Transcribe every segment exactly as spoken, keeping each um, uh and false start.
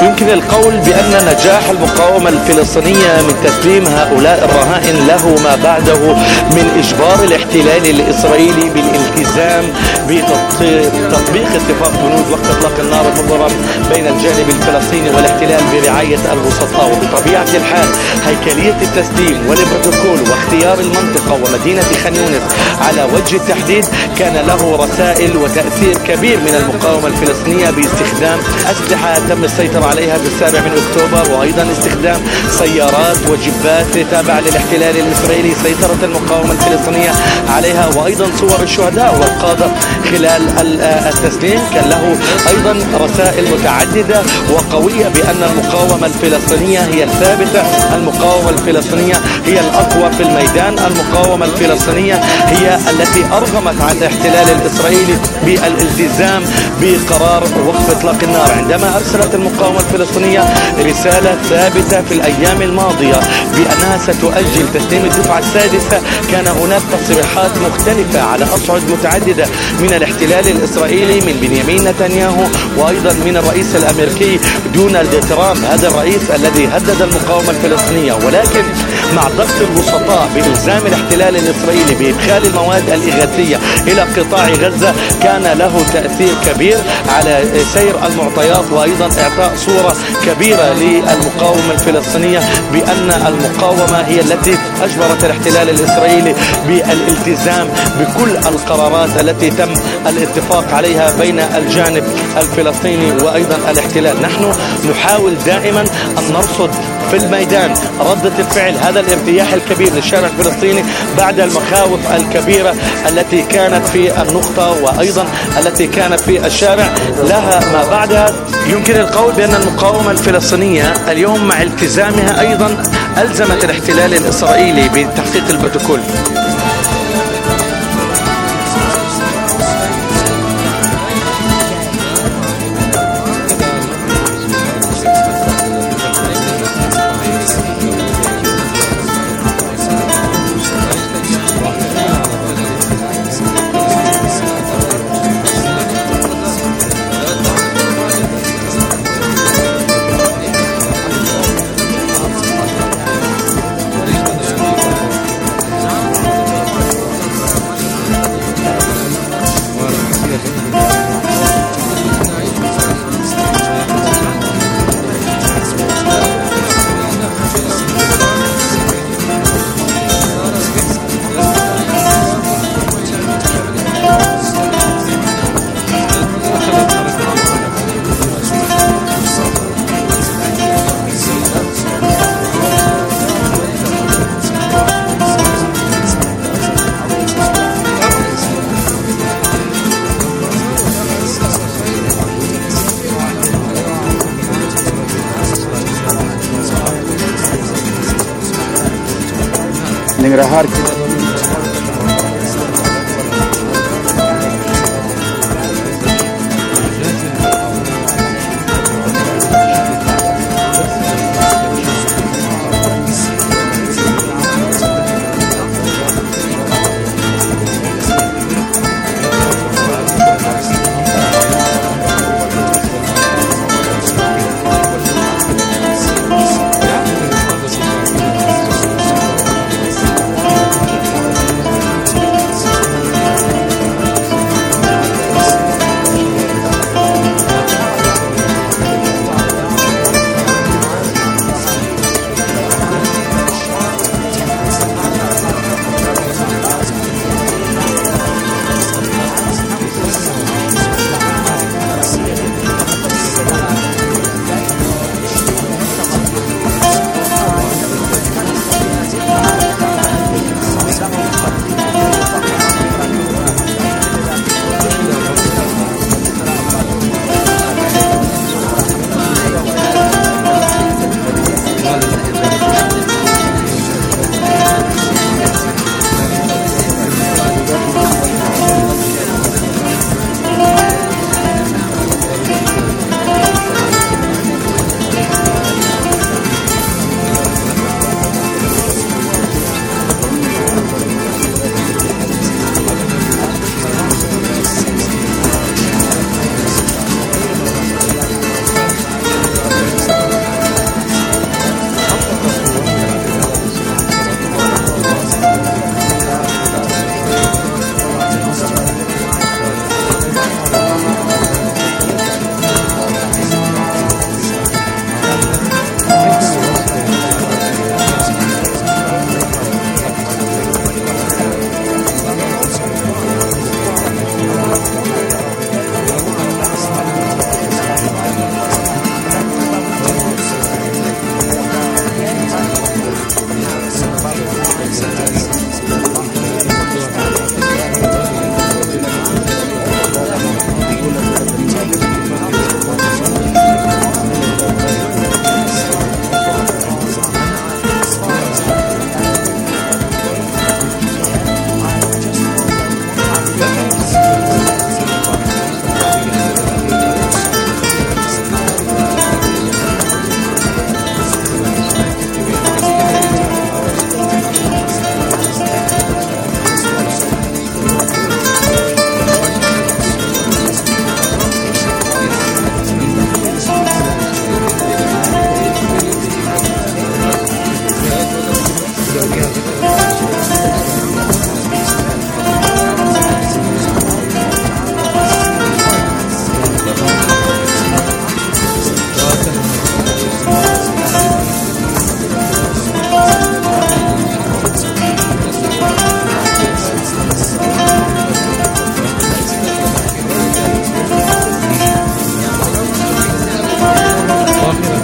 يمكن القول بأن نجاح المقاومة الفلسطينية من تسليم هؤلاء الرهائن له ما بعده من إجبار الاحتلال الإسرائيلي بالالتزام بتطبيق اتفاق بنود وقت إطلاق النار المبرم بين الجانب الفلسطيني والاحتلال برعاية الوسطاء. وبطبيعة الحال هيكلية التسليم والبروتوكول واختيار المنطقة ومدينة خان يونس على وجه التحديد كان له رسائل وتأثير كبير من المقاومة الفلسطينية باستخدام أسلحة تم السيطرة عليها بالسابع من أكتوبر، وأيضا استخدام سيارات وجبات تابعة للاحتلال الإسرائيلي سيطرة المقاومة الفلسطينية عليها، وأيضا صور الشهداء والقادة خلال التسليم كان له أيضا رسائل متعددة وقوية بأن المقاومة الفلسطينية هي الثابتة، المقاومة الفلسطينية هي الأقوى في الميدان، المقاومة الفلسطينية هي التي أرغمت على الاحتلال الإسرائيلي بالالتزام بقرار وقف إطلاق النار. عندما أرسلت المقاومة الفلسطينية رسالة ثابتة في الأيام الماضية بأنها ستؤجل تسليم الدفعة السادسة، كان هناك تصريحات مختلفة على أصعد متعددة من الاحتلال الإسرائيلي من بنيامين نتنياهو وأيضا من الرئيس الأمريكي دونالد ترامب، هذا الرئيس الذي هدد المقاومة الفلسطينية. ولكن مع ضغط الوسطاء بإلزام الاحتلال الإسرائيلي بإدخال المواد الإغاثية إلى قطاع غزة كان له تأثير كبير على سير المعطيات وأيضا إعطاء صورة كبيرة للمقاومة الفلسطينية بأن المقاومة هي التي أجبرت الاحتلال الإسرائيلي بالالتزام بكل القرارات التي تم الاتفاق عليها بين الجانب الفلسطيني وأيضا الاحتلال. نحن نحاول دائما أن نرصد في الميدان ردة الفعل هذا الارتياح الكبير للشارع الفلسطيني بعد المخاوف الكبيرة التي كانت في النقطة وأيضا التي كانت في الشارع لها ما بعدها. يمكن القول بأن المقاومة الفلسطينية اليوم مع التزامها أيضا ألزمت الاحتلال الإسرائيلي بتحقيق البروتوكول. Nengrahar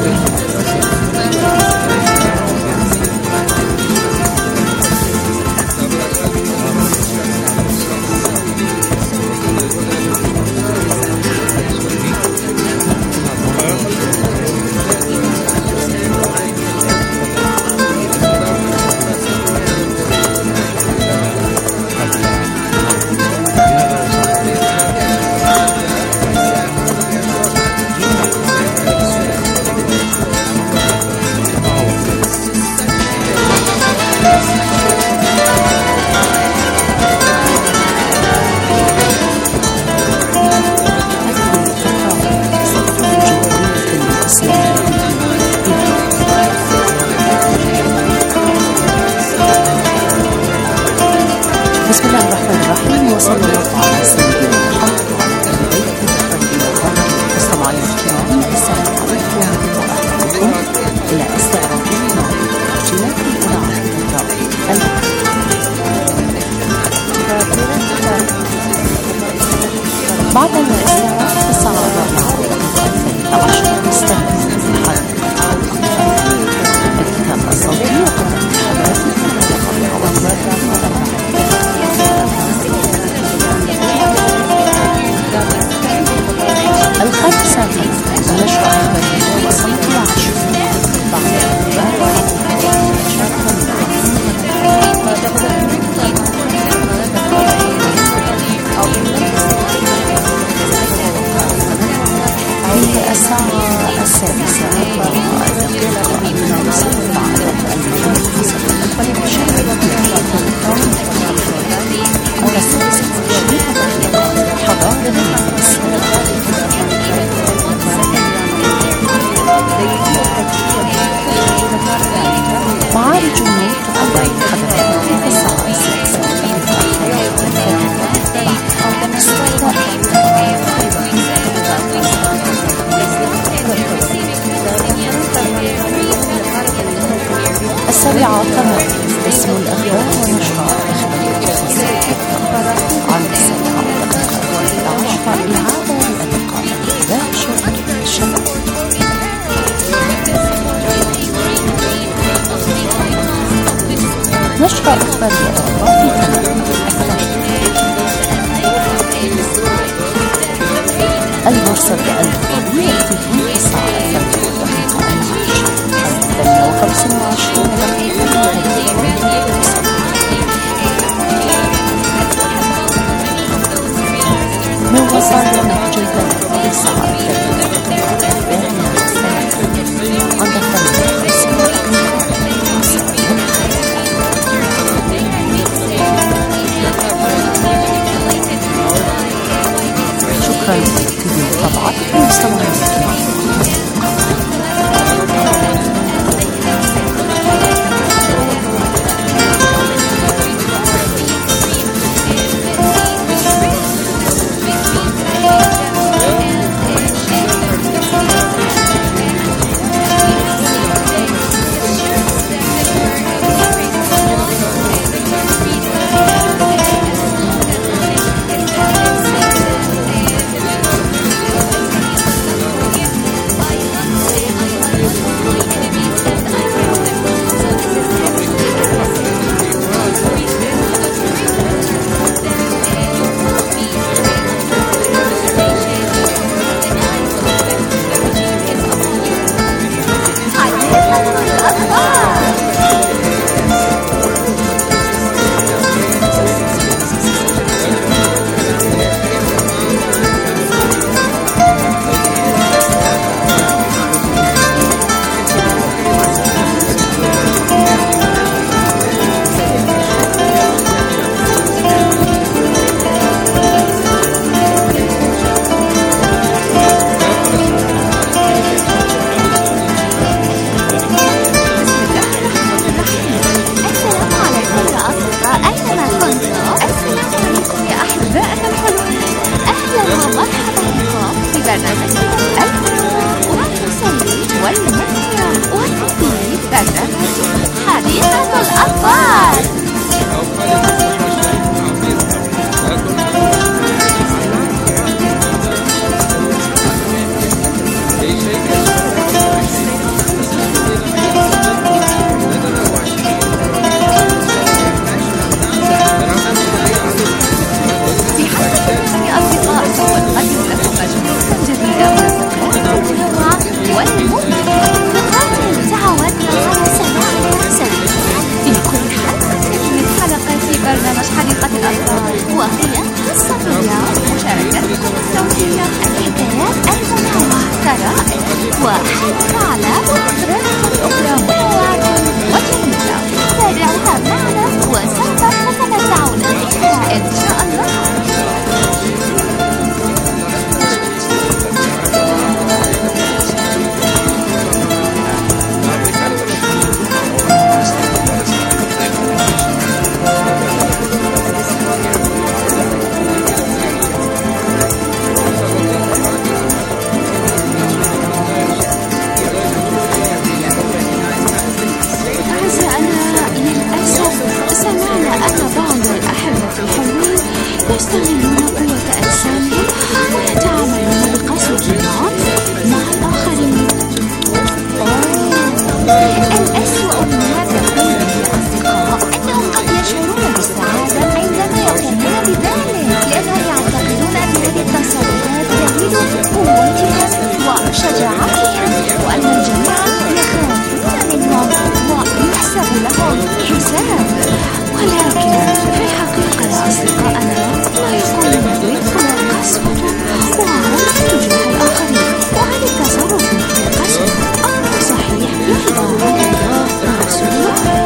بسم الله الرحمن الرحيم، وصلى الله على سيدنا محمد وعلى آل بيته الطيبين الطاهرين. مستمعينا الكرام، السلام عليكم ورحمة الله إلى استعراض جولات الإذاعة بعد الاستعراض في الساعة الرابعة والثالثة عشر نستهدف الحلقة الكتاب الصوتي الخامسة نشر أخبارية وصلت العشر في الساعة السادسة والدقيقة المناسبة بعد المنتصف الأول من شهر على السادسة والعشرين حضارة معارج النور تقدم حضراتكم في الساعة السادسة بعد السابعة تمام اسم الأخبار ونشرها عن السابعة والدقيقة والإحدى عشر الإعادة للقاء مباشر الشباب. نشرة أخبارية أخرى في تمام البورصة الألمانية في الساعة الثالثة والدقيقة العاشرة الثانية وخمسة وعشرين دقيقة من وصل نهج البلد في الساعة الثالثة والدقيقة الثانية والثلاثة عند الثالثة شكرا للمتابعة ومستمعين الكرام. وحتى على مطرقة أخرى منوعة وجميلة. تابعوها معنا وسوف تتمتعون بها إن شاء الله. يستغلون قوة أجسامهم ويتعاملون بقسوة العنف مع الآخرين. الأسوأ من هذا كله يا أصدقاء أنهم قد يشعرون بالسعادة عندما يقومون بذلك، لأنهم يعتقدون أن هذه التصرفات دليل قوتهم وشجاعتهم، وأن الجميع يخافون منهم ويحسب لهم حساب. ولكن في الحقيقة يا أصدقائنا لا يكون لديك قسوة وعنف تجاه الآخرين، وهذا التصرف مثل القسوة أمر صحيح يرضى عنه الله ورسوله.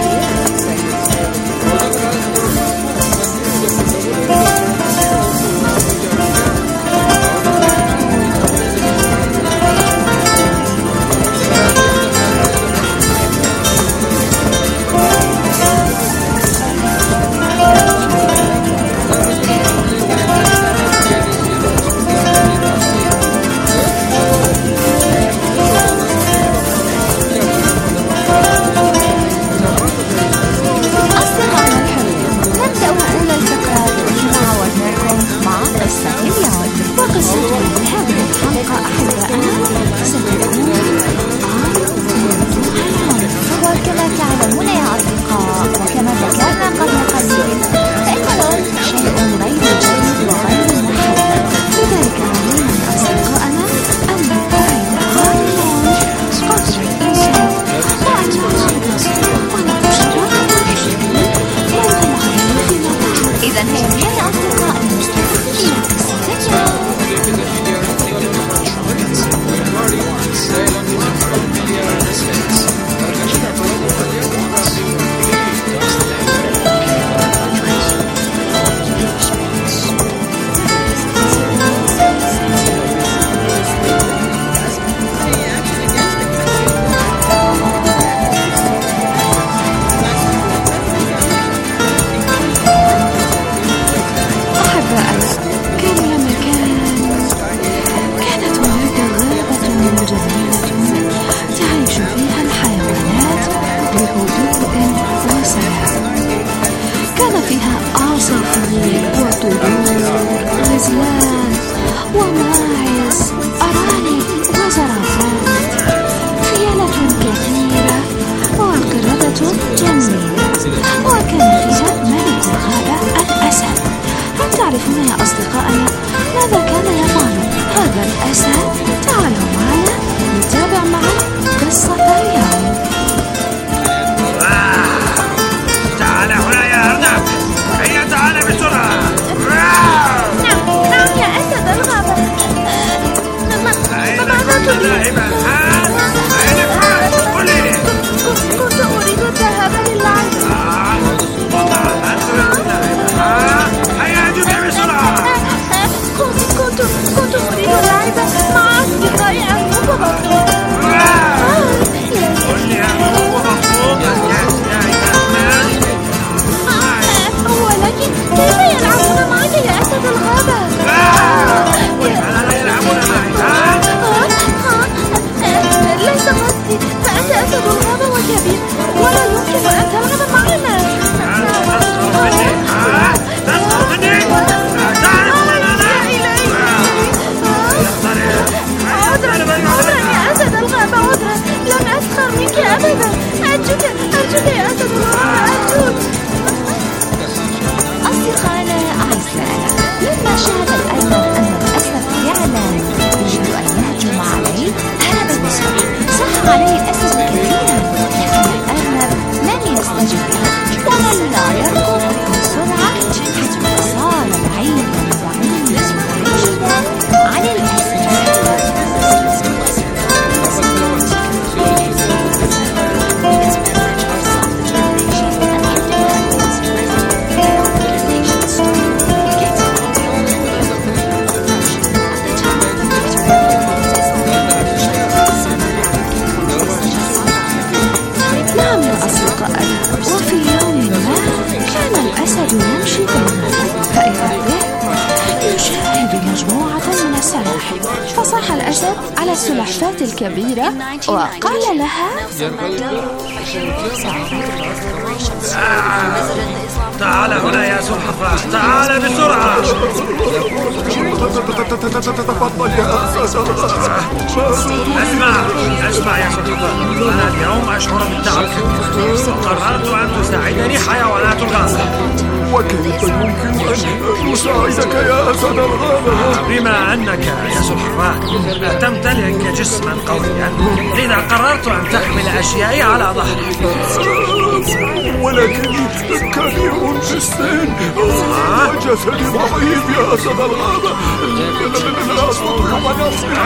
الشاشة الكبيرة وقال لها: تعال هنا يا سلحفاة، تعال بسرعة. تفضل يا أستاذ. اسمع اسمع يا سلحفاة، أنا اليوم أشعر بالتعب وقررت أن تساعدني حيوانات الغابة. وكيف يمكن أن أساعدك يا أسد الغابة؟ بما أنك يا سلحفاة تمتلك جسما قويا، لذا قررت أن تحمل أشيائي على ظهرك. ولكني كبير في السن وجسدي ضعيف يا أسد الغابة. لا أستطيع أن أصبر.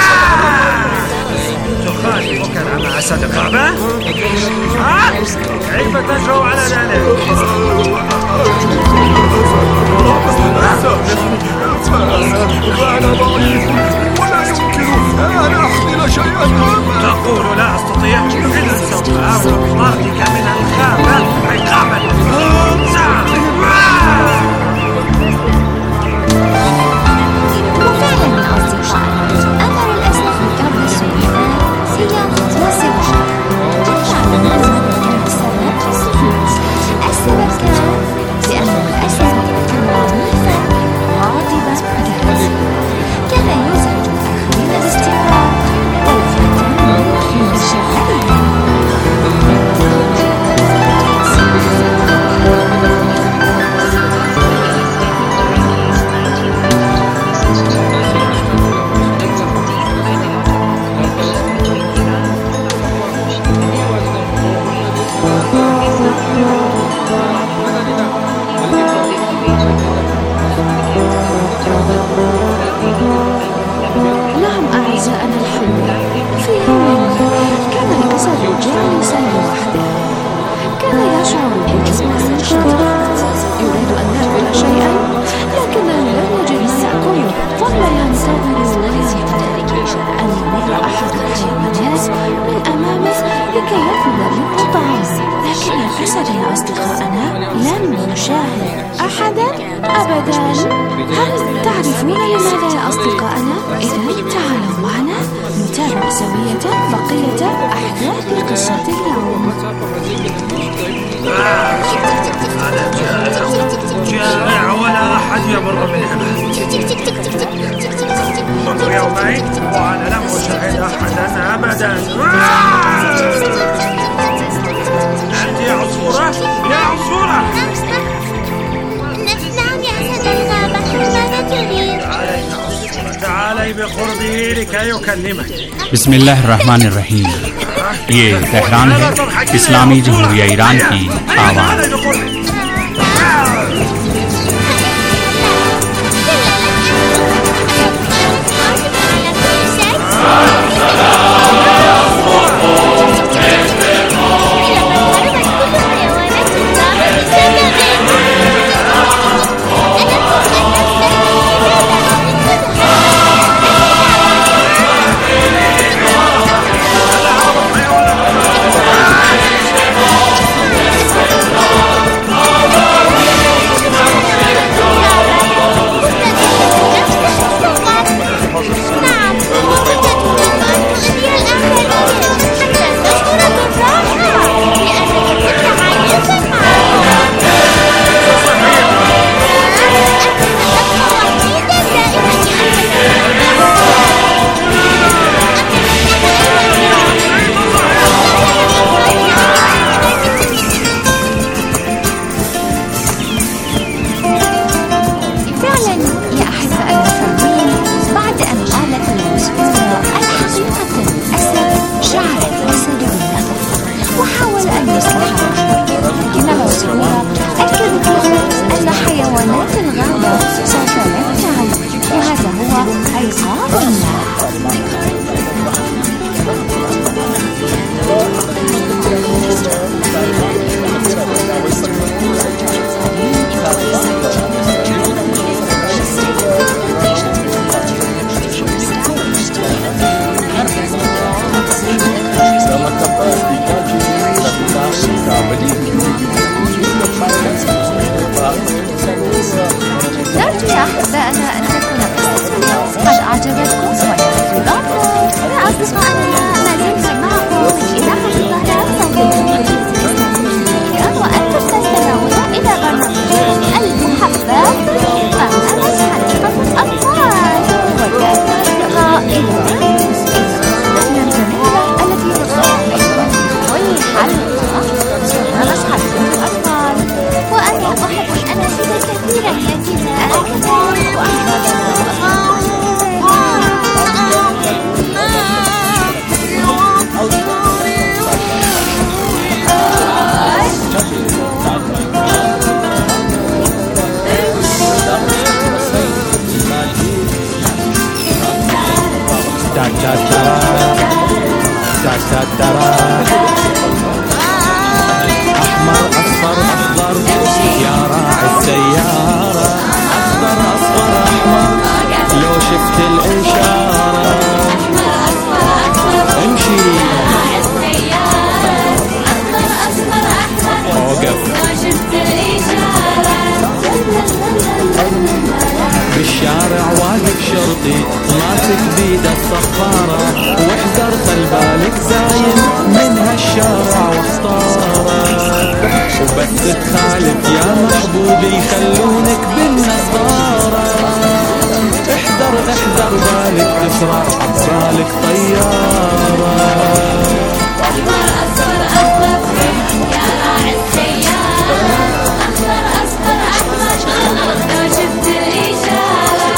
تخالف كلام أسد الغابة؟ كيف تجرؤ على ذلك؟ أنا ضعيف ولا يمكن أن أحمل شيئا. تقول لا أستطيع؟ إذا سوف أخرج طردك من الغابة عقابا. وفعلا يا أصدقائي، أثر الأسد في طرد السلحفاة هي وصفة. هل تعلمون ما السبب؟ السبب كان لأن الأسد كان عنيفا غاضبا جاهزا، كان يزعج الآخرين باستمرار والفتن من شغله. نعم أعزائنا الحمد، في يوم كان الأسد جالسا لوحده. كان يشعر بإزمة شديدة، يريد أن يأكل شيئا لكنه لم يجد ما يأكله. ظل ينتظر وينتظر أن يمر أحد الحيوانات من أمامه لكي يأخذ منه طعام، لكن الأسد يا أصدقائنا لم يشاهد أحدا أبدا. هل تعرفون لماذا يا أصدقائنا؟ إذن تعالوا معنا نتابع سوية بقية أحداث قصة اليوم. أنا جائع ولا أحد يمر من هنا منذ يومين وأنا لم أشاهد أحدا أبدا. أنت يا عصفورة، يا عصفورة. نعم يا أسد الغابة، ماذا تريد؟ تعالي بقربه لكي يكلمك. बिस्म इल्लाह रहमान रहीम। ये तेहरान है, इस्लामी जमहूरिया ईरान की आवाज़। نعم، لا ترى أحمر أصفر أخضر يا راعي السيارة أخضر أصفر أحمر لو شفت الإشارة امشي اوقف بالشارع واقف شرطي ماسك بيده الصفارة واحذر خل بالك زاين من هالشارع واختاره وبس تخالف يا محبوبي يخلونك بالنظارة احذر احذر بالك تسرع عبالك طيارة أحمر أصفر أحمر يا راعي السيارة أخضر أصفر أحمر لو شفت الإشارة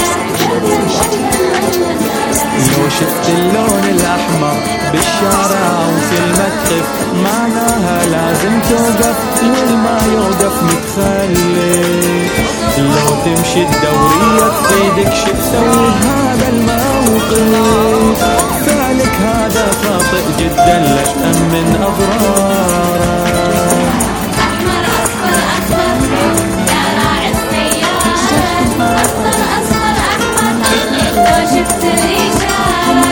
لو شفت اللون الأحمر بالشارع وكل ما تخف معناها لازم توقف والما يوقف متخلف لو تمشي الدورية تفيدك شو تسوي بهذا الموقف فعلك هذا خاطئ جدا لا تأمن أضراره أحمر أصفر أحمر يا راعي السيارة أخضر أصفر أحمر لو شفت الإشارة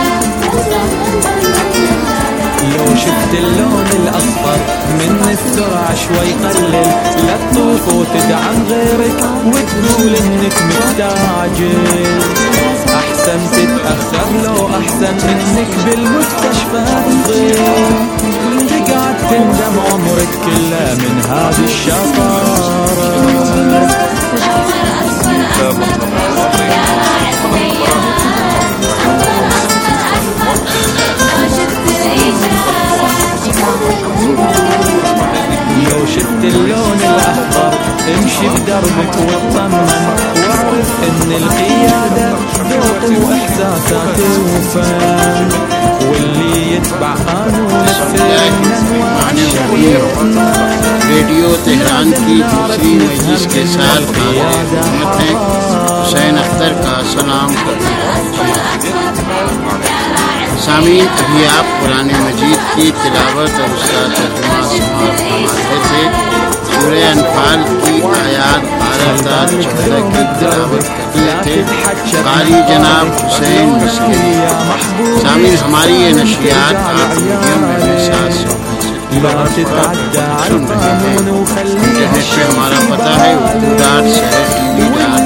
لو شفت اللون الأصفر من السرعة شوي قلل لا تطوف وتدعم غيرك وتقول انك مستعجل احسن تتأخر لو احسن انك بالمستشفى تضيع تقعد تندم عمرك كله من هذه الشطارة أحمر أصفر أحمر يا راعي السيارة أخضر أصفر أحمر لو شفت الإشارة لو شفت اللون الأخضر امشي بدربك واطمن واعرف ان القيادة ذوق واحساسات وفن واللي يتبع قانون السير रेडियो तेहरान की दूसरी मजलिस के साल का हुसैन अख्तर का सलाम करते हैं। सामीन, अभी आप कुरान मजीद की तिलावत और उसका तर्जुमा समाअत फरमा रहे थे। सूरह अनफाल की आयात बारह था चौदह की तिलावत कर रहे थे कारी जनाब हुसैन मिस्किन। सामीन, हमारी ये नशियात आप मीडियम में सात सौ सुन रहे हैं। इंटरनेट पे हमारा पता है उर्दू डॉट शहर टीवी डॉट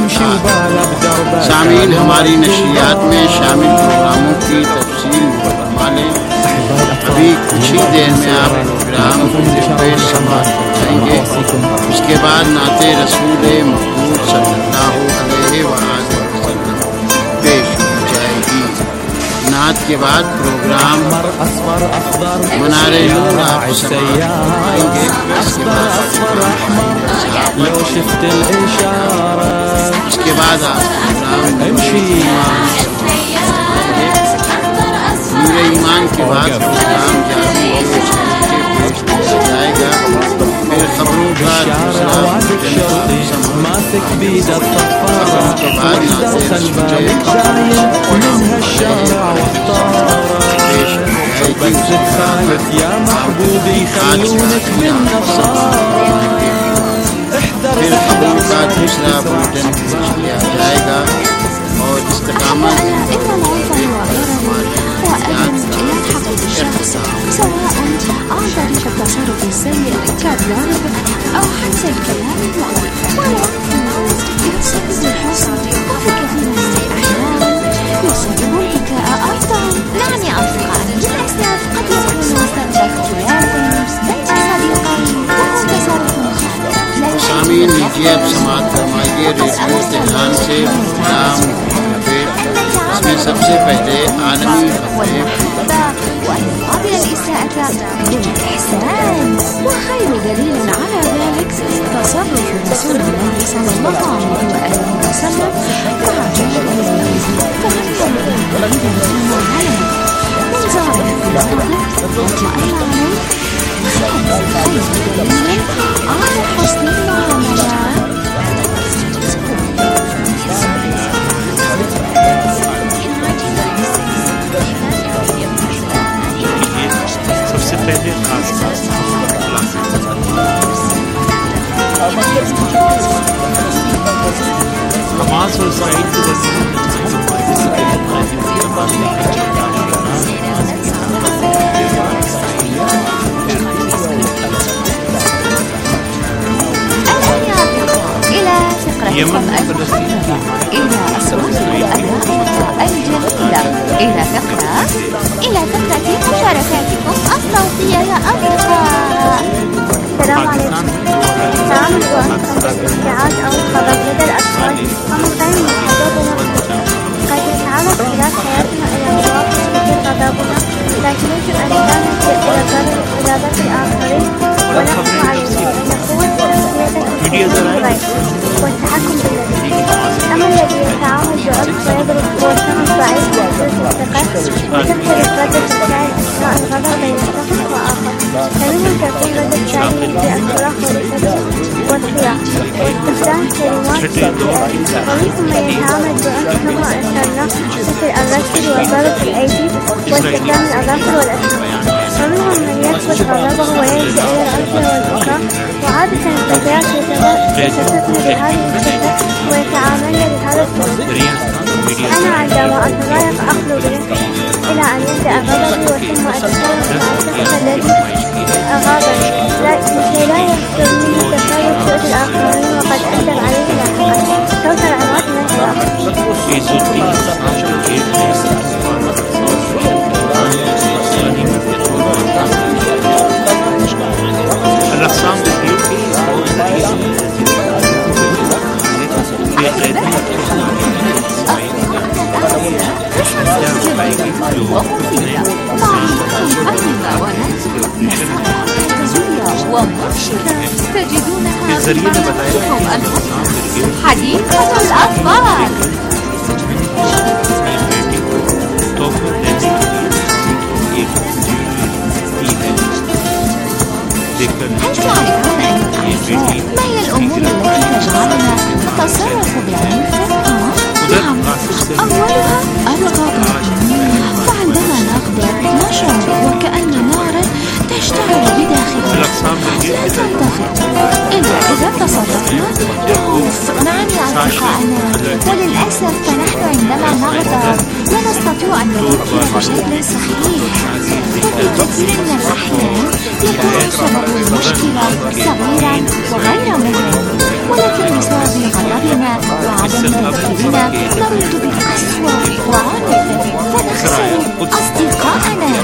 सामीन, हमारी नशियात में शामिल प्रोग्रामों की तफसील फरमा लें। अभी कुछ ही देर में आप प्रोग्राम पेश समाप्त हो जाएंगे। उसके बाद नाते रसूल मकबूल सल्लल्लाहु अलैहि वसल्लम पेश हो जाएगी। नात के बाद प्रोग्राम मनारे नूर आप समाएंगे। इसके बाद उसके बाद आप नूर ईमान के बाद प्रोग्राम जारी जाएगा। फिर खबरों का दूसरा ماسك بيد الصفارة بس تخالف يا محبوبي خلونك من نصارى احذر फिर खबरों का दूसरा बुलेटिन पेश किया जाएगा और इस्तिकामत سواء عن طريق التصرف السيء كالضرب أو حتى الكلام المؤذي ولكن يسبب الحزن وفي كثير من الأحيان يسبب البكاء أيضا. نعم يا أصدقائي، للأسف قد يكون سبب اختلاف بين صديقين وهو تصرف خاطئ. सामीन, लीजिए अब समाप्त फरमाइए रेडियो तेहरान से प्रोग्राम इसमें सबसे पहले आलमी وقبل الإساءة بالإحسان، وخير دليل على ذلك تصرف رسول الله صلى الله عليه وآله وسلم مع جهل اليهود فهمتم وعلم من زاد في الأرض واطمأن عليه خير دليل على حسن المعاملة. पहले खास हमास और इसराइल के يمن فلسطين إلى أصوات الأداء الجميلة إلى فقرة إلى فقرة مشاركاتكم الصوتية يا أصدقاء. السلام عليكم. تعامل وأنتم بالانفعال أو الغضب لدى الأطفال أمر غير محبب ومقبول. قد يتعرض خلال حياتنا إلى مواقف مثل غضبنا، لكن يجب أن لا نلجأ إلى ضرب الآخرين ونحكم عليهم ونقول تسويتهم والتحكم بالذي. أما الذي يتعامل بعنف ويضرب ويشتغل ضعيف ويسوء الثقة وتختلف ردة الفعل أثناء الغضب بين شخص وآخر، فمنهم تكون ردة فعله في الصراخ والشتم والصياح واستخدام كلمات سيئة، ومنهم من يتعامل بعنف نحو أنفسنا مثل الرشد وضرب الأيدي واستخدام الأظافر والأسنان، ومنهم من يكبت غضبه ويلجأ إلى العنف والبكاء، وعادة الفتيات يتشتتن بهذه الشدة ويتعاملن بهذا السلوك. أنا عندما أتضايق أخلو بنفسي إلى أن يبدأ غضبي وثم أتصرف مع الشخص الذي أغاضني لكي لا يصدر مني تصرف سوء الآخرين وقد أندم عليه لاحقا. صوت العنوان من الأقسام تجدونها بمنصتكم الخاصة حديقة الأطفال. هل تعرفون أيها الأحباء ما هي الأمور التي تجعلنا نتصرف بعنف؟ نعم، أولها الغضب، فعندما نغضب نشعر وكأن نارا تشتعل بداخلنا لا تنطفئ إلا إذا تصرفنا بعنف. نعم يا أصدقائنا، وللأسف فنحن عندما نغضب لا نستطيع أن نفكر بشكل صحيح، وفي كثير من الأحيان يكون سبب المشكلة صغيرا وغير مهم، ولكن بسبب غضبنا وعدم تركيزنا نرد بالقسوة وعنف فنخسر أصدقائنا.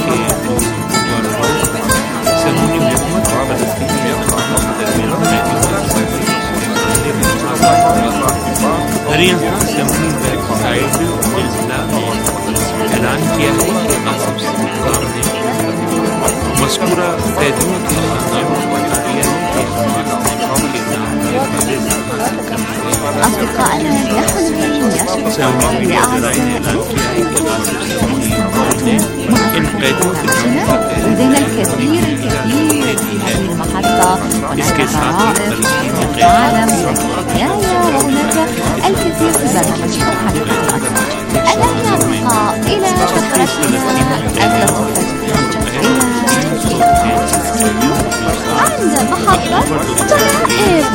ऐलान किया है कि कासिम सरकार ने मज़कूरा कैदियों के खानदानों को बता दिया है कि أصدقائنا نحن لدينا الكثير الكثير في هذه المحطة، هناك طرائف في العالم والحكاية وهناك الكثير في برنامج حديقة الأطفال. الآن نبقى إلى فقرتنا اللطيفة عند محطة طرائف.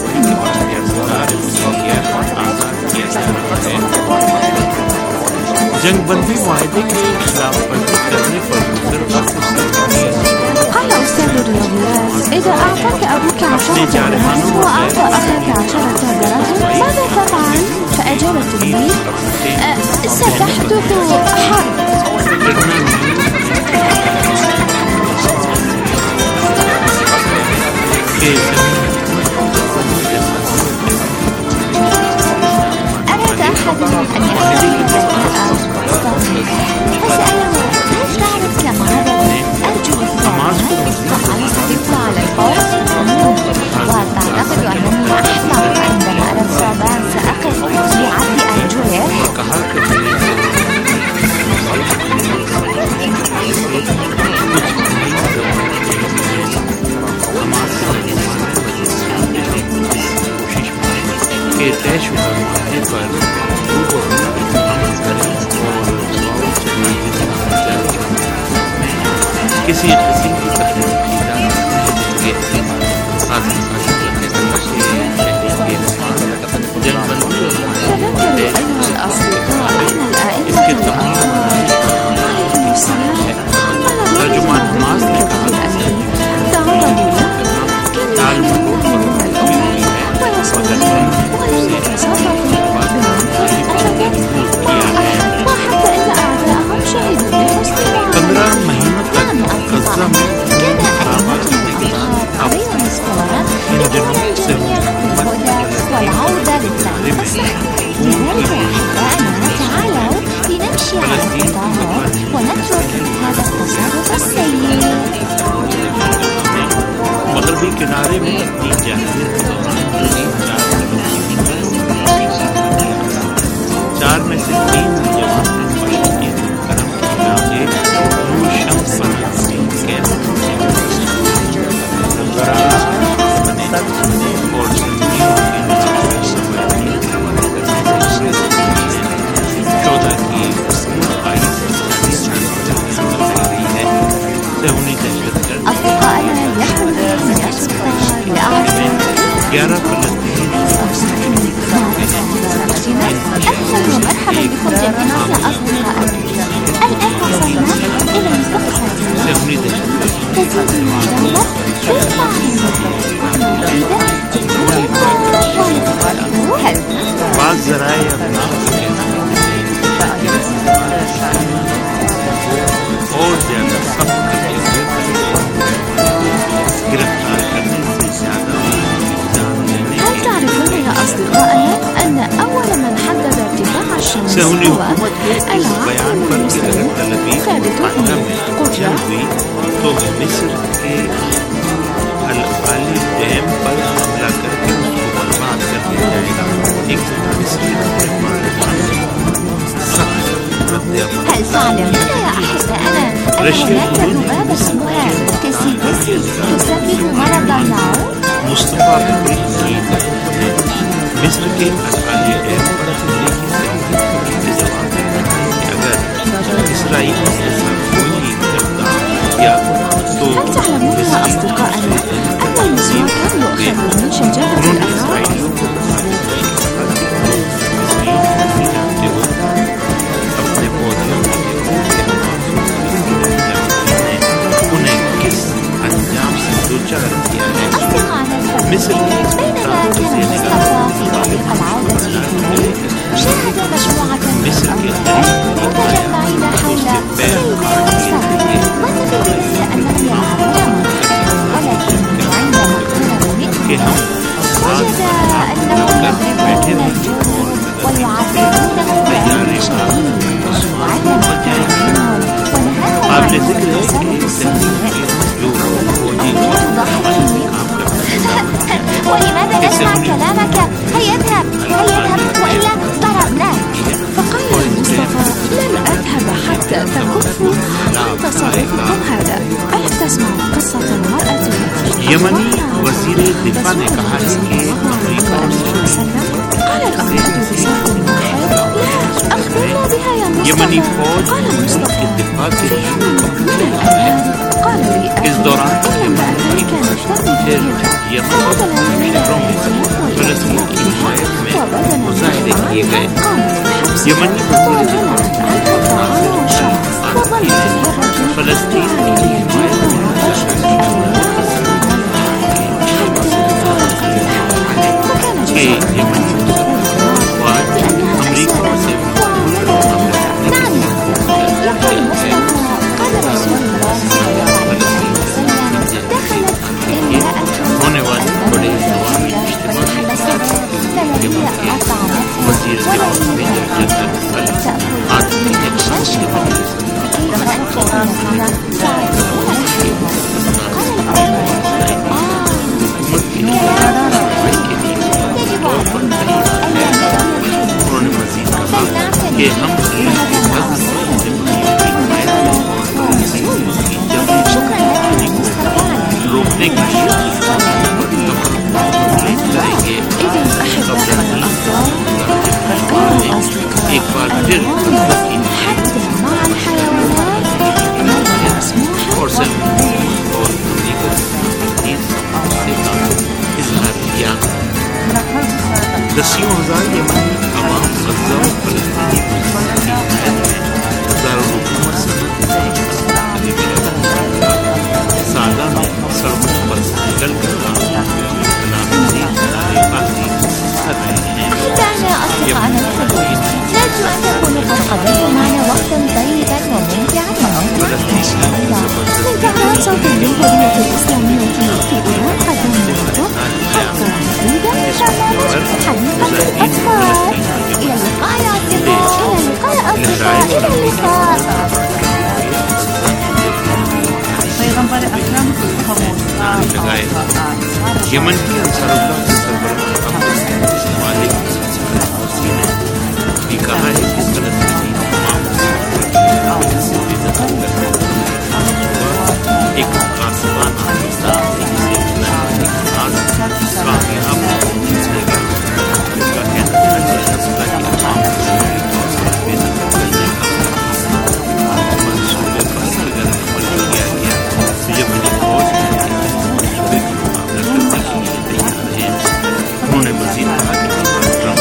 जंग बंदी माहदे के खिलाफ वर्जी करने पर قال أستاذ الرياضيات إذا أعطاك أبوك عشرة دراهم وأعطى أخاك عشرة دراهم ماذا تفعل؟ فأجاب التلميذ ستحدث حرب. أراد أحدهم أن يختبر الذكاء الصغير فسأله هل تعرف كم عدد أرجل الثعلب؟ فقال سأضيف على الفور. وهل تعتقد أنني أحمق عندما أرى الثعبان سأقف بعد أرجله؟ के तय शुदा मामले पर अमल करें और کسی قسم کی تخلیقی کے خاص اس کے تمام ترجمان حماس نے کہا پندرہ مہینوں تک غزہ میں برآمد ہونے کے بعد اب ان دنوں سے مغربی کنارے میں اپنی جہازیں چار میں سے تین جوان مشرقی کرم کے علاقے شمس اور چودہ کی گیارہ فلسطینی أهلا ومرحبا بكم جميعا يا أصدقائي. الآن وصلنا إلى مستقبل تزيد المجلة بعض ذرائع اور زیادہ سخت گرفتار کرنے سے زیادہ. هل تعرفون يا أصدقائي أن أول من حدد ارتفاع الشمس هو العالم المصري ثابت القدرة؟ تو مصر کے القالی ڈیم پر حملہ کر کے اس کو برباد کر دیا جائے گا. ایک مصری هل تعلمون يا أحبائنا أن هناك ذبابة اسمها تسيدسي تسبب مرض النوم؟ مصطفیٰ مصر کے القالی ڈیم پر حملے کی جواب ہے کہ اگر اسرائیل کے ساتھ کوئی اقدام کیا تو هل تعلمون يا أصدقائنا أن المصريون كانوا يؤخذون من شجرة الأنهار؟ مصر بينما كان مصطفى في طريق العودة إلى شاهد مجموعة من الأطفال متجمعين حول سيد موسى ظن بذلك أنهم يلعبون ولكن عندما اقتربوا منه وجد أنهم يضربون الجرس ويعبرونه بالإنجليزية وعندما اقترب منهم ونهاهم عن تصرف السيء ولماذا نسمع كلامك؟ هيا اذهب هيا اذهب وإلا ضربناك. فقال المصطفى لن أذهب حتى تكفوا عن تصرفكم هذا. ألم تسمعوا قصة المرأة یمنی وزیر دفاع نے کہا ہے کہ امریکہ قال الأمير بصوت واحد لا أخبرنا بها يا مصطفى. یمنی فوج قال المصطفى کے دفاع کے لیے من الأيام قال لي اس دوران أمي كانت ترمي یمن شہروں میں فلسطین کی حمایت میں مظاہرے کیے گئے. یمنی وزیر دفاع فلسطین کی حمایت میں کہ یمنی افواج امریکہ سے ہونے والے بڑے وزیر انہوں نے مزید کہا کہ ہم روکنے کی ایک بار پھر اور दसियों हजार यमनी अवाम गजा और फलस्तीनी दारुल सादा में सड़कों पर निकलकर متابعينا أصدقائنا الحبيب، نرجو أن تكونوا قد قضيتم معنا وقتا طيبا وممتعا وموضوعا شيقا. من تهران صوت الجمهورية الإسلامية في إيران قدمنا لكم حلقة جديدة من برنامج حديقة الأطفال. إلى اللقاء يا أصدقاء، إلى اللقاء يا أصدقاء، إلى اللقاء. पैगंबर अकरम यमन की अंसारुल्लाह के सरबराह मालिक ने कहा है कि फलस्तीनी तमाम एक आसमान कामयाब होगा। इसका कहना है कि फैसला की तमाम मंसूबे पर सरगर्म अमल किया गया जब फौज उन्होंने मजीद कहा कि ट्रंप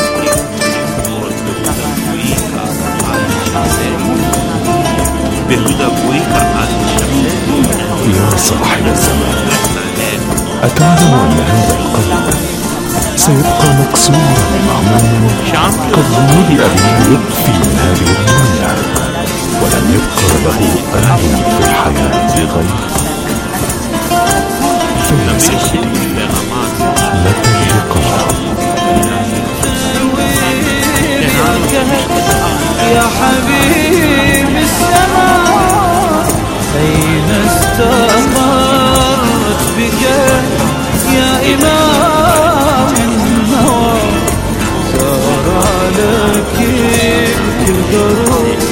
बेहुदा गोई का आदमी يا صاحب الزمان، أتعلم أن هذا القلب سيبقى مكسورا مهموما قد ملئ باللطف من هذه الدنيا، ولم يبقى له آل في الحياة غير فيا سيدي متى اللقاء؟ يا حبيب السماء أين استقرت بك يا إمام النوى؟ سار لك الدروب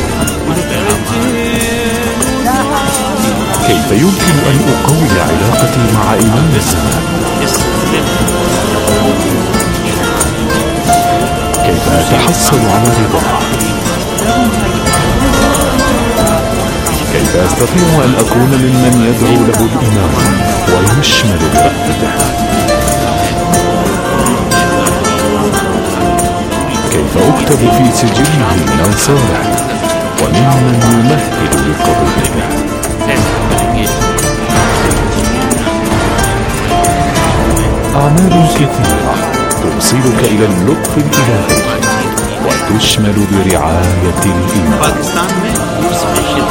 كيف يمكن أن أقوي علاقتي مع إمام الزمان؟ كيف أتحصل على رضاه؟ كيف أستطيع أن أكون ممن يدعو له الإمام ويشمل برأفته؟ كيف أكتب في سجله من أنصاره وممن يمهد لقضيته؟ أعمال كثيرة توصلك إلى اللطف الإلهي وتشمل برعاية الإمام. पाकिस्तान में स्पेशल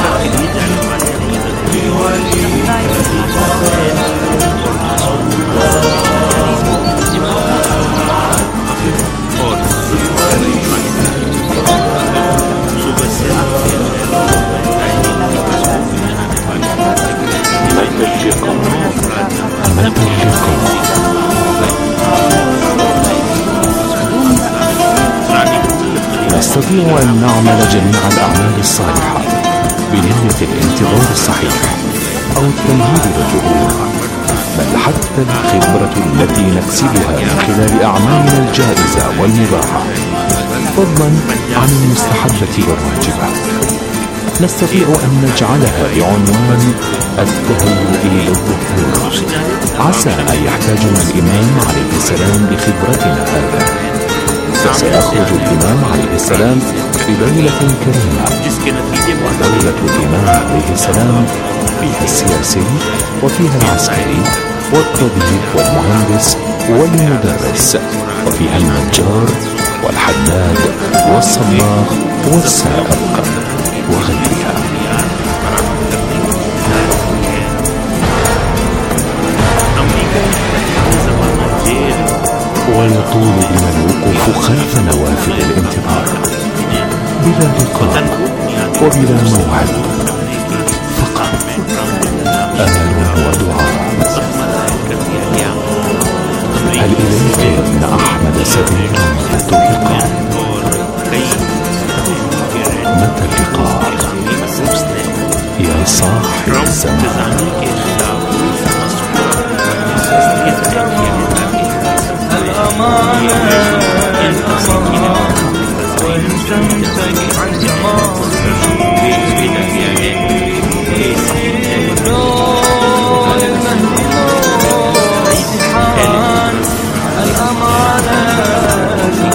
और सुबह से متى اللقاء؟ نستطيع أن نعمل جميع الأعمال الصالحة بنية الانتظار الصحيح أو التمهيد للظهور، بل حتى الخبرة التي نكسبها من خلال أعمالنا الجائزة والمباحة، فضلا عن المستحبة والواجبة، نستطيع أن نجعلها بعنوان التهيؤ للظهور. عسى أن يحتاجنا الإمام عليه السلام بخبرتنا هذا، فسيخرج الإمام عليه السلام بدولة كريمة، ودولة الإمام عليه السلام فيها السياسي وفيها العسكري والطبيب والمهندس والمدرس، وفيها النجار والحداد والصباغ والسائق وغيرها. ويطول بنا الوقوف خلف نوافذ الانتظار بلا لقاء وبلا موعد، فقط أمل ودعاء. هل إليك يا ابن أحمد سبيل متى اللقاء؟ متى اللقاء يا صاحب الزمان؟ الأمانة الأمانة وإن تمتلك عن جمال دول المهدي امتحان الأمانة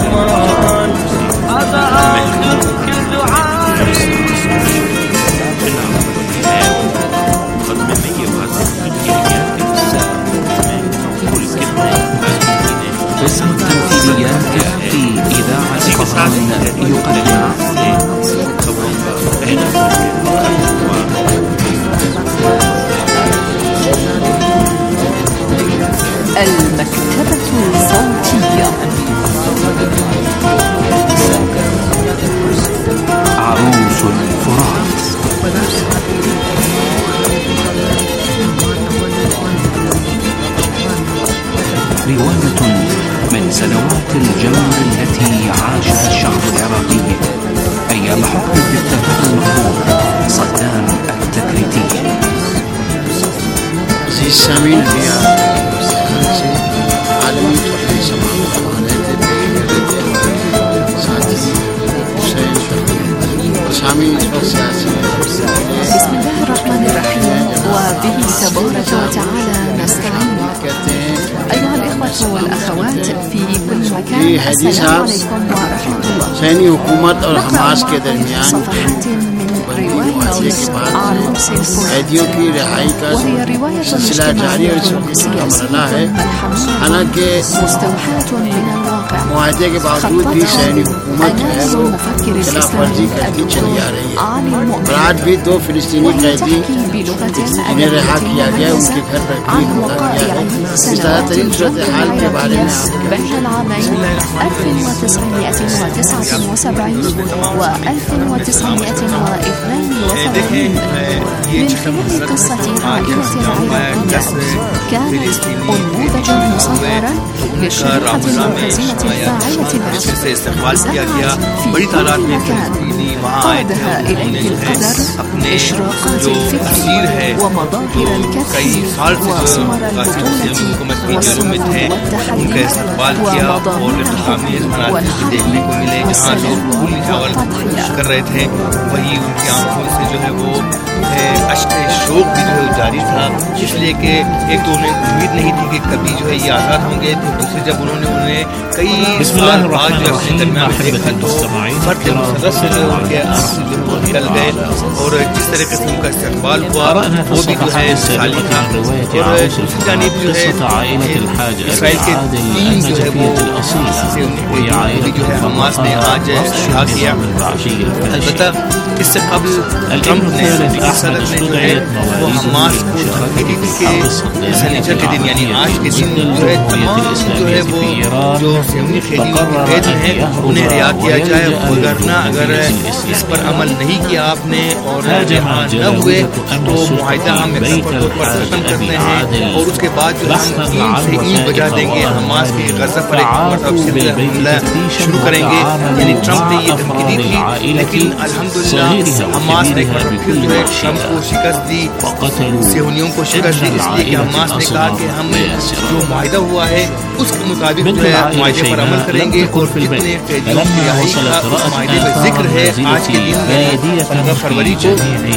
ديوانة من سنوات الجمر التي عاشها الشعب العراقي أيام حكم الدكتاتور المقهور صدام التكريتي. عزیز سامعین ابھی آپ سے عالمی طور سماعت فرما رہے تھے ساتھی حسین سامعین اس وقت سیاسی. بسم الله الرحمن الرحيم وبه تبارك وتعالى نستعين. أيها الإخوة والأخوات في كل مكان السلام عليكم ورحمة الله. سینی حکومت اور حماس کے درمیان صفحات من رواية عروس قیدیوں کی رہائی کا سلسلہ جاری اور اس کا مرحلہ ہے. حالانکہ مستوحاة من الواقع. معاہدے کے باوجود بھی سینی حکومت جو ہے وہ خلاف ورزی کرتی چلی آ رہی ہے. اور آج بھی دو فلسطینی قیدی انہیں رہا کیا گیا، ان کے گھر پر بھی حملہ کیا ہے. اس طرح ترین صورتحال کے بارے میں آپ بين العامين ألف وتسعمائة وتسعة وسبعين و ألف وتسعمائة واثنين وثمانين. من خلال قصة عائلة العراقية كانت أنموذجا مصغرا للشريحة المركزية الفاعلة برأسها في كل مكان قادها إليه القدر إشراقات الفكر ومظاهر الكف وصور البطولة والصمود والتحدي ومظاهر والحق والسلام والتضحية. کر رہے تھے وہی ان کی آنکھوں سے جو ہے وہ اشک شوق بھی جو ہے جاری تھا، اس لیے کہ ایک تو انہیں امید نہیں تھی کہ کبھی جو ہے یہ آزاد ہوں گے، تو دوسرے جب انہوں نے انہیں کئی سال بعد جو اپنے درمیان دیکھا تو فرد مسرت سے جو ان کے آنسو جو وہ نکل گئے، اور جس طریقے سے ان کا استقبال ہوا وہ بھی جو ہے مثالی تھا. اور دوسری جانب جو ہے اسرائیل کے تین جو ہے وہ جو ہے حماس نے آج رہا کیا. البتہ اس سے قبل ٹرمپ نے صدر نے جو ہے وہ حماس کو دھمکی دی تھی کہ سنیچر کے دن یعنی آج کے دن جو ہے تمام جو ہے وہ جو سیونی قیدیوں کے قید ہیں انہیں رہا کیا جائے، وگرنہ اگر اس پر عمل نہیں کیا آپ نے اور رہا نہ ہوئے تو معاہدہ ہم طور پر ختم کرتے ہیں، اور اس کے بعد جو ہم اینٹ سے اینٹ بجا دیں گے، حماس کے غزہ پر ایک مرتبہ حملہ شروع کریں گے. یعنی ٹرمپ نے یہ دھمکی دی تھی، لیکن الحمدللہ حماس نے پھر جو ہے ٹرمپ کو شکست دی، صہیونیوں کو شکست دی، اس لیے کہ حماس نے کہا کہ ہم جو معاہدہ ہوا ہے اس کے مطابق جو ہے معاہدے پر عمل کریں گے، اور جتنے قیدیوں کی رہائی کا اس معاہدے میں ذکر ہے آج کے دن میں پندرہ فروری کو،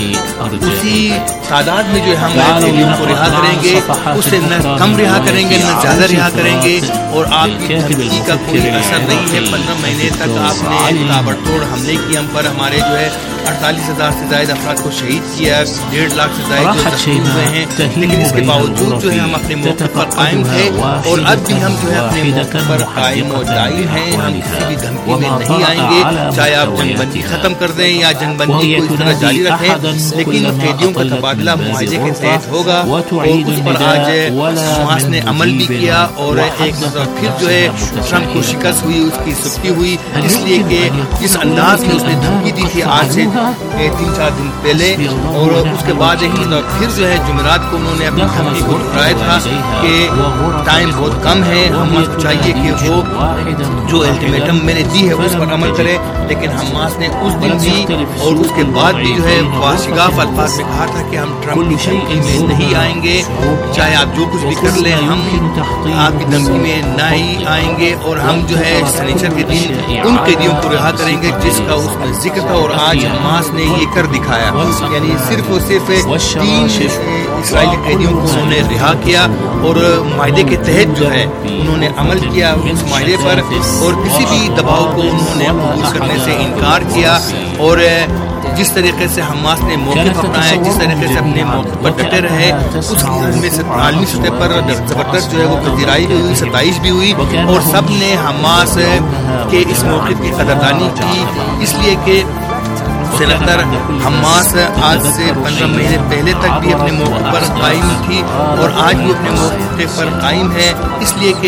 اسی تعداد میں جو ہے ہم قیدیوں کو رہا کریں گے، اس سے نہ کم رہا کریں گے نہ زیادہ رہا کریں گے. اور آپ کی دھمکی کا کوئی اثر نہیں ہے. پندرہ مہینے تک آپ نے تابڑ توڑ حملے کی ہم پر، ہمارے جو ہے اڑتالیس ہزار سے زائد افراد کو شہید کیا، ڈیڑھ لاکھ سے زائد جو زخمی ہوئے ہیں، لیکن اس کے باوجود جو ہے ہم اپنے موقع پر قائم تھے، اور اب بھی ہم جو ہے اپنے موقع پر قائم و دائم ہیں. ہم کسی بھی دھمکی میں نہیں آئیں گے، چاہے آپ جنگ بندی ختم کر دیں یا جنگ بندی کو اس طرح جاری رکھیں، لیکن قیدیوں کا تبادلہ معاہدے کے تحت ہوگا. اور اس پر آج حماس نے عمل بھی کیا، اور ایک مرتبہ پھر جو ہے ٹرمپ کو شکست ہوئی، اس کی سستی ہوئی، اس لیے کہ جس انداز میں اس نے دھمکی دی تھی آج سے تین چار دن پہلے، اور اس کے بعد ایک مرتبہ پھر جو ہے جمعرات کو انہوں نے اپنی دھمکی کو ٹھکرایا تھا کہ ٹائم بہت کم ہے، حماس کو چاہیے کہ وہ جو الٹیمیٹم میں نے دی ہے اس پر عمل کرے. لیکن حماس نے اس دن بھی اور اس کے بعد بھی جو ہے واشگاف الفاظ میں کہا تھا کہ ہم ٹرمپ کی دھمکی میں نہیں آئیں گے، چاہے آپ جو کچھ بھی کر لیں ہم آپ کی دھمکی میں نہ ہی آئیں گے، اور ہم جو ہے سنیچر کے دن ان قیدیوں کو رہا کریں گے جس کا اس میں ذکر تھا. اور آج حماس نے یہ کر دکھایا، یعنی صرف اور صرف تین اسرائیلی قیدیوں کو انہوں نے رہا کیا، اور معاہدے کے تحت جو ہے انہوں نے عمل کیا اس معاہدے پر، اور کسی بھی دباؤ کو انہوں نے قبول کرنے سے انکار کیا. اور جس طریقے سے حماس نے موقف اپنایا، جس طریقے سے اپنے موقف پر ڈٹے رہے، اس کی عالمی سطح پر زبردست جو ہے وہ پذیرائی بھی ہوئی، ستائش بھی ہوئی، اور سب نے حماس کے اس موقف کی قدردانی کی. اس لیے کہ سینیٹر حماس آج سے پندرہ مہینے پہلے تک بھی اپنے موقف پر قائم تھی، اور آج بھی اپنے موقف پر قائم ہے، اس لیے کہ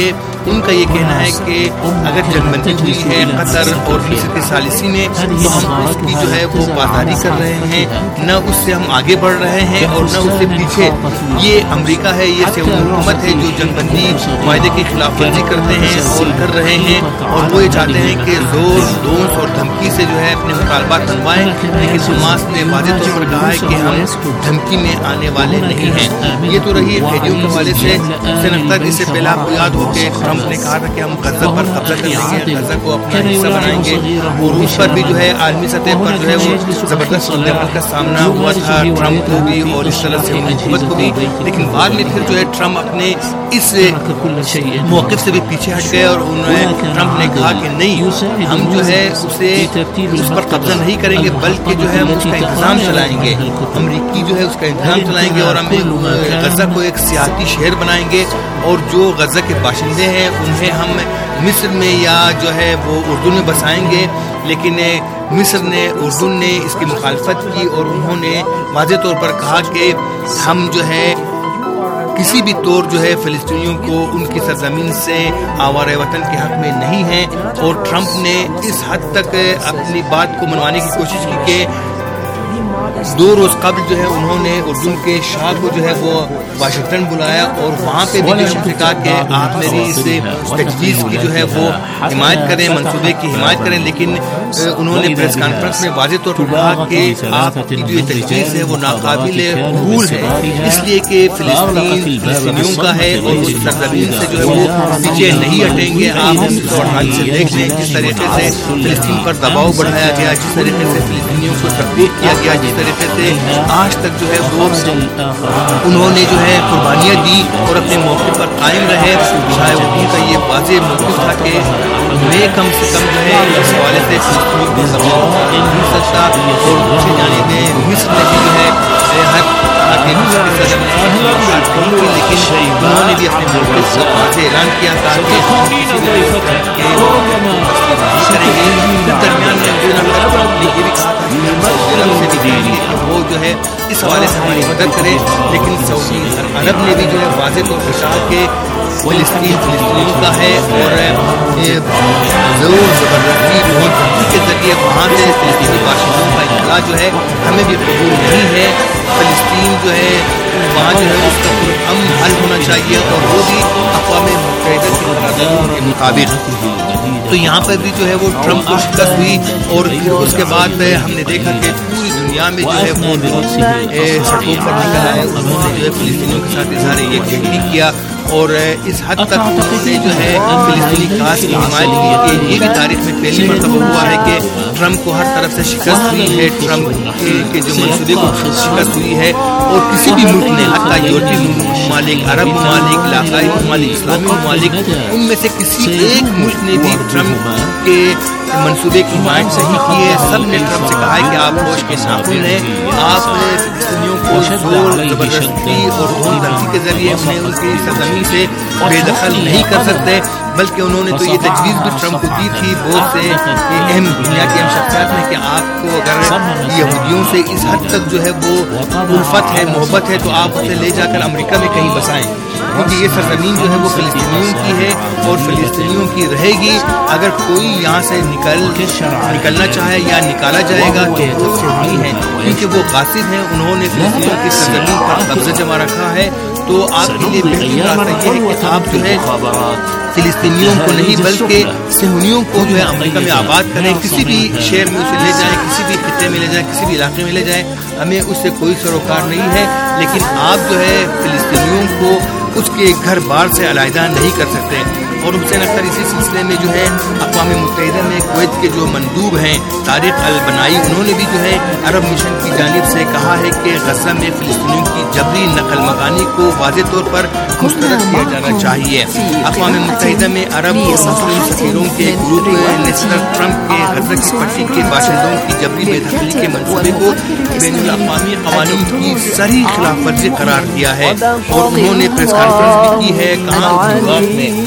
ان کا یہ کہنا ہے کہ اگر جنگ بندی ہوئی ہے قطر اور مصر کے ثالثی نے تو ہم اس کی جو ہے وہ پاسداری کر رہے ہیں، نہ اس سے ہم آگے بڑھ رہے ہیں اور نہ اس سے پیچھے۔ یہ امریکہ ہے، یہ صہیونی حکومت ہے جو جنگ بندی معاہدے کی خلاف ورزی کرتے ہیں اور کر رہے ہیں، اور وہ یہ چاہتے ہیں کہ زور دونس اور دھمکی سے جو ہے اپنے مطالبات منوائیں، لیکن حماس نے واضح طور پر کہا ہے کہ ہم دھمکی میں آنے والے نہیں ہیں۔ یہ تو رہی فیدیوں کے حوالے سے۔ حسین اختر، اس سے پہلے آپ کو یاد ہو کہ ٹرمپ نے کہا تھا کہ ہم غزہ پر قبضہ کر لیں گے، غزہ کو اپنا حصہ بنائیں گے، اور روس پر بھی جو ہے عالمی سطح پر جو ہے وہ زبردست عمل کا سامنا ہوا تھا ٹرمپ کو بھی اور اس طرح سے حکومت کو بھی، لیکن بعد میں پھر جو ہے ٹرمپ اپنے اس موقف سے بھی پیچھے ہٹ گئے اور انہوں نے ٹرمپ نے کہا کہ نہیں، ہم جو ہے اسے اس پر قبضہ نہیں کریں گے بلکہ جو ہے ہم اس کا انتظام چلائیں گے، امریکی جو ہے اس کا انتظام چلائیں گے اور ہم غزہ کو ایک سیاحتی شہر بنائیں گے، اور جو غزہ کے باشندے ہیں انہیں ہم مصر میں یا جو ہے وہ اردن میں بسائیں گے۔ لیکن مصر نے اردن نے اس کی مخالفت کی اور انہوں نے واضح طور پر کہا کہ ہم جو ہے کسی بھی طور جو ہے فلسطینیوں کو ان کی سرزمین سے آوارہ وطن کے حق میں نہیں ہیں، اور ٹرمپ نے اس حد تک اپنی بات کو منوانے کی کوشش کی کہ دو روز قبل جو ہے انہوں نے اردن کے شاہ کو جو ہے وہ واشنگٹن بلایا اور وہاں پہ بھی جو ہے کہا کہ آپ میری اس تجویز کی جو ہے وہ حمایت کریں، منصوبے کی حمایت کریں، لیکن انہوں نے پریس کانفرنس میں واضح طور پر کہا کہ آپ کی جو تجویز ہے وہ ناقابل قبول ہے، اس لیے کہ فلسطین فلسطینیوں کا ہے اور اس سرزمین سے جو ہے وہ پیچھے نہیں ہٹیں گے۔ آپ انیس سو اٹھالیس سے دیکھ لیں جس طریقے سے فلسطین پر دباؤ بڑھایا گیا، جس طریقے سے فلسطینیوں کو تقریر کیا گیا، جس طریقے سے آج تک جو ہے وہ انہوں نے جو ہے قربانیاں دی اور اپنے موقع پر قائم رہے۔ شاید ان کا یہ واضح موقف تھا کہ میں کم سے کم جو ہے اس حوالے سے فلسطینیوں کو دباؤ نہیں سکتا، اور دوسری جانب مصر نے بھی جو ہے ہر لیکن انہوں نے بھی اپنے موقف سے واضح اعلان کیا تھا کہ درمیان میں وہ جو ہے اس حوالے سے ہماری مدد کرے، لیکن سعودی عرب نے بھی جو ہے واضح طور پر کہا کہ فلسطین فلسطینیوں کا ہے اور ضرور زبردستی بہت کے ذریعے وہاں سے فلسطینی باشندوں کا انخلا جو ہے ہمیں بھی قبول نہیں ہے۔ فلسطین جو ہے وہاں جو ہے اس کا امن حل ہونا چاہیے اور وہ بھی اقوام متحدہ کی قراردادوں کے مطابق۔ تو یہاں پر بھی جو ہے وہ ٹرمپ کو شکست ہوئی، اور پھر اس کے بعد ہم نے دیکھا کہ پوری دنیا میں جو ہے وہ سڑکوں پر نکل آئے، انہوں نے جو ہے فلسطینیوں کے ساتھ اظہار یکجہتی کیا، اور اس حد تک انہوں نے جو ہے فلسطینی کاس کی حمایت کی کہ یہ بھی تاریخ میں پہلی مرتبہ ہوا ہے کہ ٹرمپ کو ہر طرف سے شکست ہوئی ہے، ٹرمپ کے جو منصوبے کو شکست ہوئی ہے، اور کسی بھی ملک نے حتیٰ یورپی ممالک، عرب ممالک، علاقائی ممالک، اسلامی ممالک، ان میں سے کسی ایک ملک نے بھی ٹرمپ کے منصوبے کی حمایت نہیں کی ہے۔ سب نے ٹرمپ سے کہا ہے کہ آپ ہوش کے ناخن ہیں، آپ فلسطینیوں کو زور زبردستی اور دھون دھمکی کے ذریعے انہیں ان کی سرزمین سے بے دخل نہیں کر سکتے، بلکہ انہوں نے تو یہ تجویز بھی ٹرمپ کو دی تھی بہت سے اہم دنیا کی اہم شخصیات نے کہ آپ کو اگر یہودیوں سے اس حد تک جو ہے وہ الفت ہے، محبت ہے، تو آپ اسے لے جا کر امریکہ میں کہیں بسائیں، کیونکہ یہ سرزمین جو ہے وہ فلسطینیوں کی ہے اور فلسطینیوں کی رہے گی۔ اگر کوئی یہاں سے نکل نکلنا چاہے یا نکالا جائے گا تو نہیں ہے، کیونکہ وہ قاصد ہیں، انہوں نے فلسطینیوں کی سرزمین پر قبضہ جما رکھا ہے۔ تو آپ کے لیے بہترین راستہ یہ ہے کہ آپ جو ہے فلسطینیوں کو نہیں بلکہ صہیونیوں کو جو ہے امریکہ میں آباد کریں، کسی بھی شہر میں اسے لے جائیں، کسی بھی خطے میں لے جائیں، کسی بھی علاقے میں لے جائیں، ہمیں اس سے کوئی سروکار نہیں ہے، لیکن آپ جو ہے فلسطینیوں کو اس کے گھر بار سے علیحدہ نہیں کر سکتے۔ اور حسین اختر اسی سلسلے میں جو ہے اقوام متحدہ میں کویت کے جو مندوب ہیں طارق البنائی، انہوں نے بھی جو ہے عرب مشن کی جانب سے کہا ہے کہ غزہ میں فلسطینیوں کی جبری نقل مکانی کو واضح طور پر مسترد کیا جانا چاہیے۔ اقوام متحدہ میں عرب اور مسلم سفیروں کے گروپ نے صدر ٹرمپ کے غزہ کی پٹی کے باشندوں کی جبری بے دخلی کے منصوبے کو بین الاقوامی قوانین کی صریح خلاف ورزی قرار دیا ہے، اور انہوں نے پریس کانفرنس بھی کی ہے کہاں میں اور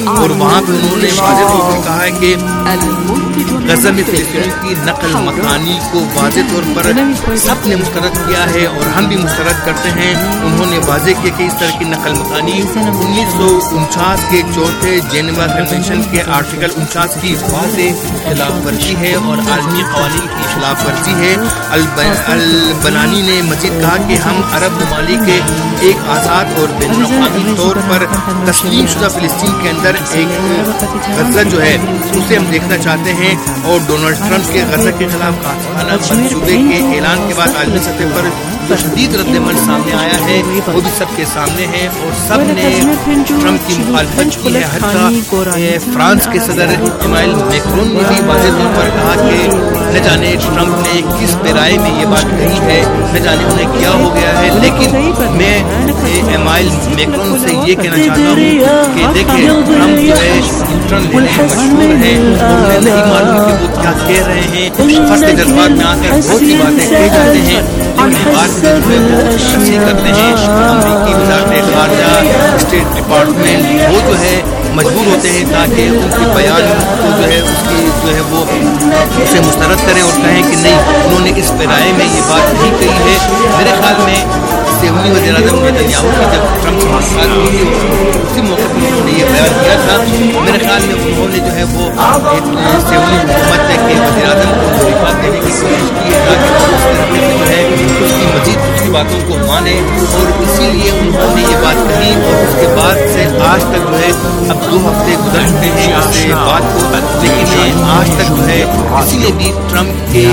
وہاں پہ انہوں نے واضح طور پر کہا ہے کہ غزہ میں فلسطینیوں کی نقل مکانی کو واضح طور پر سب نے مسترد کیا ہے اور ہم بھی مسترد کرتے ہیں. انہوں نے واضح کیا کہ اس طرح کی نقل مکانی انیس سو انچاس کے چوتھے جنیوا کنونشن کے آرٹیکل انچاس کی واضح خلاف ورزی ہے اور عالمی قوانین کی خلاف ورزی ہے. البنانی نے مزید کہا کہ ہم عرب ممالک کے ایک آزاد اور بین الاقوامی طور پر تسلیم شدہ فلسطین کے اندر ایک غزہ جو ہے اسے ہم دیکھنا چاہتے ہیں. اور ڈونلڈ ٹرمپ کے غزہ کے خلاف قاطعانہ منصوبے کے اعلان کے بعد عالمی سطح پر شدید رد عمل سامنے آیا ہے. وہ بھی سب کے سامنے ہے اور سب نے ٹرمپ کی مخالفت کی ہے. حتیٰ فرانس کے صدر ایمانوئل میکرون نے بھی واضح طور پر کہا کہ نہ جانے ٹرمپ نے کس پیرائے میں یہ بات کہی ہے, نہ جانے انہیں کیا ہو گیا ہے. لیکن میں ایمانوئل میکرون سے یہ کہنا چاہتا ہوں کہ دیکھیں ٹرمپ جو ہے یوٹرن لینے میں مشہور ہے. انہیں نہیں معلوم کہ وہ کیا کہہ رہے ہیں. فرد کے جذبات میں آ کر بہت سی باتیں کہی جاتے ہیں لیکن بعد میں جو ہے وہ تشریح کرتے ہیں. امریکی وزارت خارجہ, اسٹیٹ ڈپارٹمنٹ وہ جو ہے مجبور ہوتے ہیں تاکہ ان کے بیان کو جو ہے اس کی جو ہے وہ اسے مسترد کریں اور کہیں کہ نہیں انہوں نے اس پیرائے میں یہ بات نہیں کہی ہے. میرے خیال میں سیونی وزیر اعظم نیتنیاہو کی جب ٹرمپ سے ملاقات ہوئی اسی موقع پر انہوں نے یہ بیان کیا تھا. میرے خیال میں انہوں نے جو ہے وہ سیونی حکومت کے وزیر اعظم کو تحریفات دینے کی کوشش کی ہے تاکہ اس طرح جو ہے اس کی مزید دوسری باتوں کو مانے اور اسی لیے انہوں نے یہ بات کہی. اور اس کے بعد سے آج تک جو ہے اب دو ہفتے گزر چکے ہیں اس سے بات کو, لیکن آج تک جو ہے کسی نے بھی ٹرمپ کے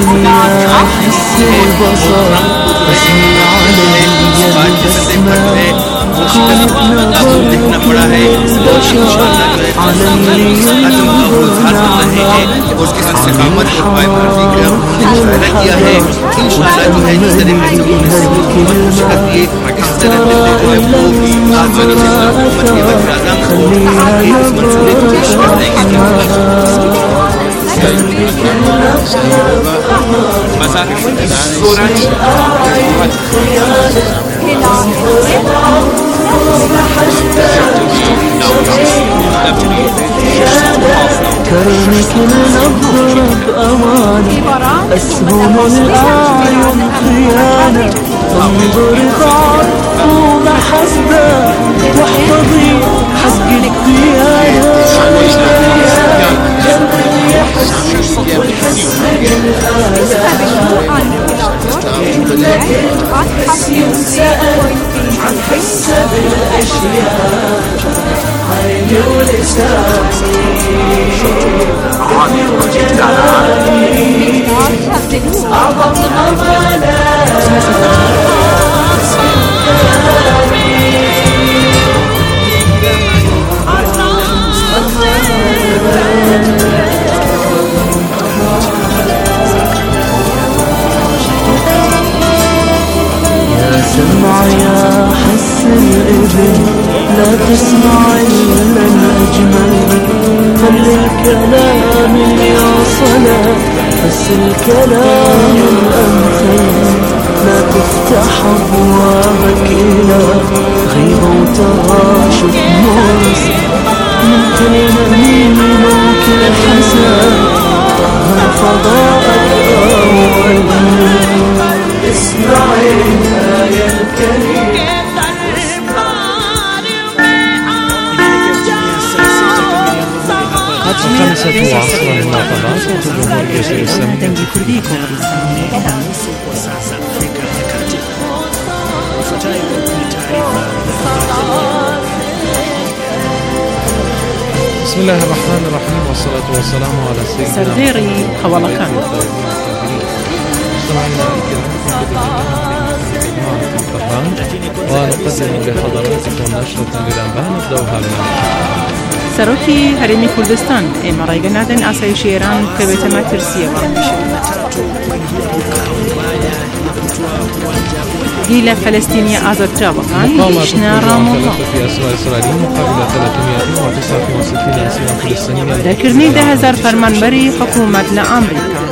دیکھنا پڑا ہے اور کس استقامت اور پائیداری کا مظاہرہ کیا ہے. ان شاء اللہ جو ہے جس طریقے سے انہوں نے حکومت شکست دیے اس طرح سے جو ہے وہ آزادی سے حکومت کے وزیر اعظم کو اس منصوبے کو پیش کر دیں گے. كرمك النظر بأمانة أسهم الأعين خيانة انظر ضعف طول حسبه واحفظي حق الديانة عن حسب الأشياء عيني ولساني أعظم أمانة يا سمع يا حس الإذن لا تسمع إلا الأجمل خلي الكلام يا صلاة بس الكلام الأمثل لا تفتح أبوابك إلى غيبة وتغاشف مرسل من كل نميم وكل حسن طهر فضاءك أول اسمعي الآية الكريمة خمسة وعشر مناطقات جمهورية الإسلامية بسم الله الرحمن الرحيم والصلاة والسلام على سيدنا سرديري حوالكان مستمعينا الكرام ونقدم لحضراتكم نشرة للأنباء نبدأها من سەرۆکی هەرێمی کوردستان ئێمە ڕێگەنادەن ئاسایشی ئێران بکەوێتە مەترسیەوە. هیلە فەلەستینیە ئازادکراوەکان هێشتنە ڕامۆڵا. دەرکردنی ده هزار فەرمانبەری حکوومەت لە ئەمریکا.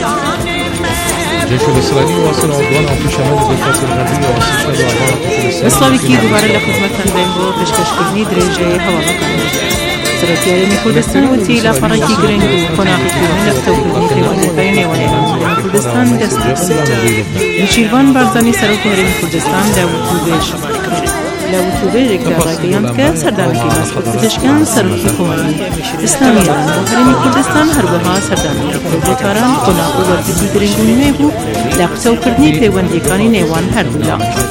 الجيش الإسرائيلي واصل عدوانه في شمال الضفة الغربية واستشهاد أربعة فلسطينيين. بەسڵاوێکی دووبارە لە خزمەتتان دەین بۆ پێشکەشکردنی درێژەی هەواڵەکان. سەرۆکی هەرێمی کوردستان وتی لاپەڕێکی گرنگ و کۆناغیکردن لە قسەوکردنی پەیوەندیەکانی نێوان ئێران و هەرێمی کوردستان دەست پێ نوشیروان بارزانی سەرۆکی هەرێمی کوردستان لە وتوبێژ کرد. لە وتوبێژێکدا ڕاگەیاند کە سەردانەکەی باسکۆت پزیشکان سەرۆکی کۆمەڵی ئیسلامی ئێران بۆ هەرێمی کوردستان هەروەها سەردانەکە کۆبلێتاران قۆناغ و وەرگرتی گرنگ و نوێ بوو لە قسەوکردنی پەیوەندیەکانی نێوان هەردوولا.